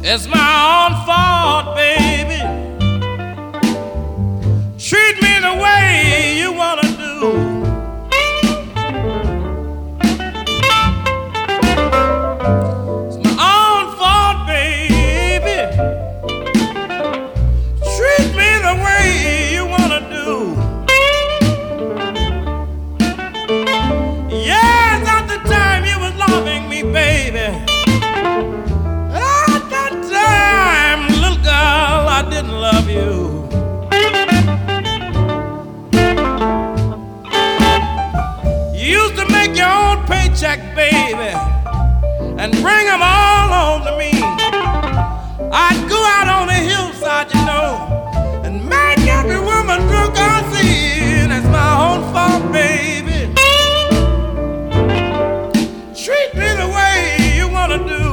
It's my own fault, baby. Treat me the way you wanna do. Love you. You used to make your own paycheck, baby, and bring them all home to me. I'd go out on the hillside, you know, and make every woman drunk I see. That's my own fault, baby. Treat me the way you wanna do.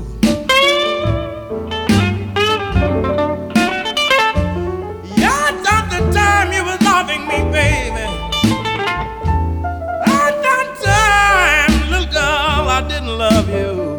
Love you.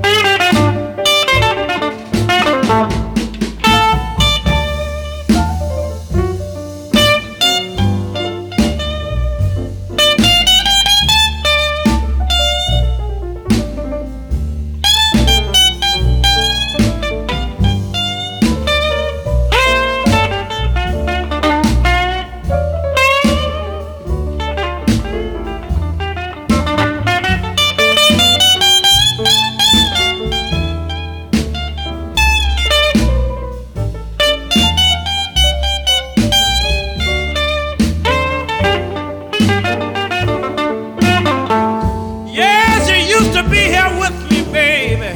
Be here with me, baby,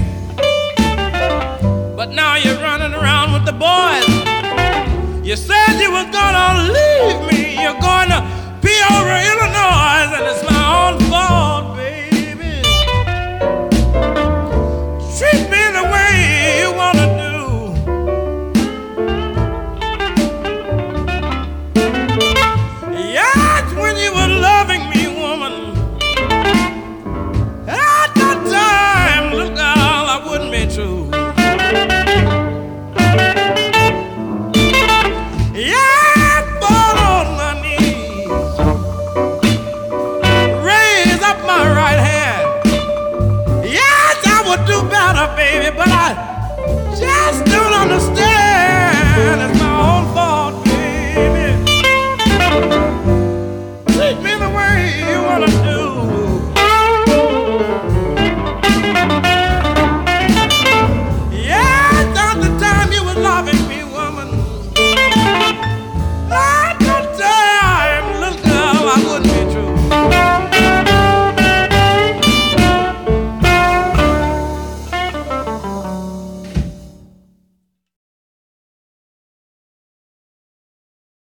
but now you're running around with the boys. You said you was gonna leave me. You're going to be over Illinois, and it's my own fault, baby. Treat me the way you wanna do. Yes, when you were loving me, woman, true. Yeah, fall on my knees, raise up my right hand. Yes, I would do better, baby, but I just don't understand. It's my own fault, baby. Treat me the way you wanna do.